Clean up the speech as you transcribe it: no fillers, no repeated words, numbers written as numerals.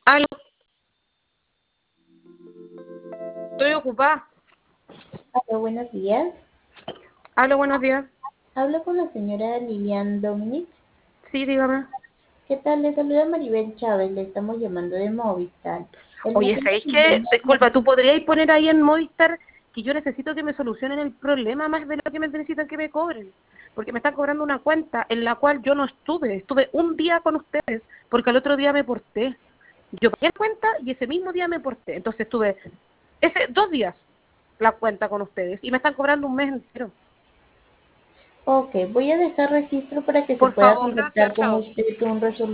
Aló, estoy ocupada. Hola, buenos días. Aló, buenos días. Hablo con la señora Lilian Dominic. Sí, dígame. ¿Qué tal? Le saluda Maribel Chávez. Le estamos llamando de Movistar. El Oye, motivo ¿sabéis de mi qué? llamada- Disculpa, ¿tú podrías poner ahí en Movistar que yo necesito que me solucionen el problema más de lo que me necesitan que me cobren? Porque me están cobrando una cuenta en la cual yo no estuve. Estuve un día con ustedes porque al otro día me porté. Yo pagué la cuenta y ese mismo día me porté. Entonces estuve 2 días la cuenta con ustedes y me están cobrando un mes entero. Ok, voy a dejar registro para que se Por pueda favor, contactar gracias, con chao. usted con un